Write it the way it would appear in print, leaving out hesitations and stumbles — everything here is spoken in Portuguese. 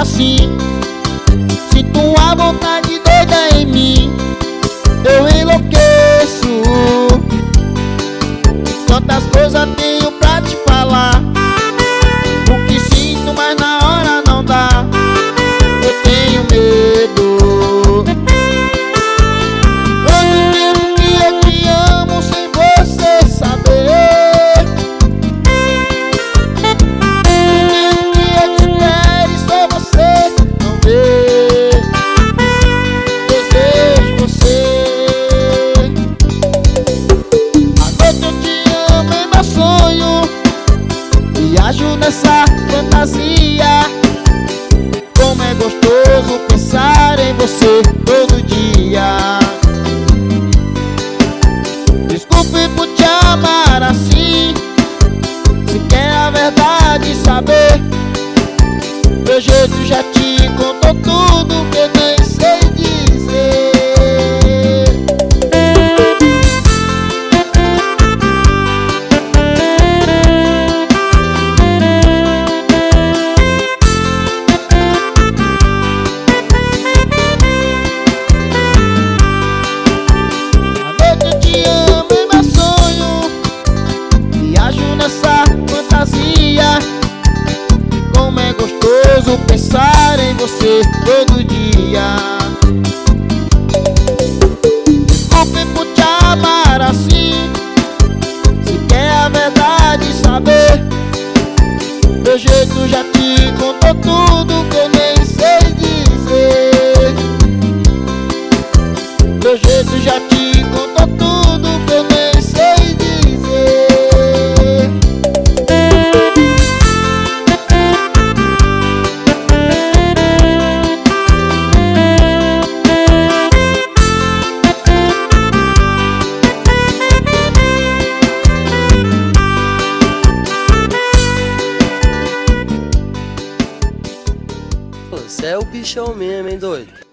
assim. Sinto uma vontade doida em mim, eu enlouqueço. Quantas coisas tenho pra te falar, o que sinto mas na hora não dá. Eu tenho medo. Quanto tempo que eu te amo sem você saber. Quanto tempo que eu te espero e só você não vê. Desejo você. À noite eu te amo em meu sonho, viajo nessa fantasia. Como é gostoso pensar em você todo dia. Desculpe por te amar assim, se quer a verdade saber. Meu jeito já te contou tudo que eu nem sei dizer. Essa fantasia, como é gostoso pensar em você todo dia. Desculpe por te amar assim, se quer a verdade saber. Meu jeito já te contou tudo que eu nem sei dizer. Meu jeito já te contou tudo que eu nem sei dizer. Você é o bichão mesmo, hein, doido?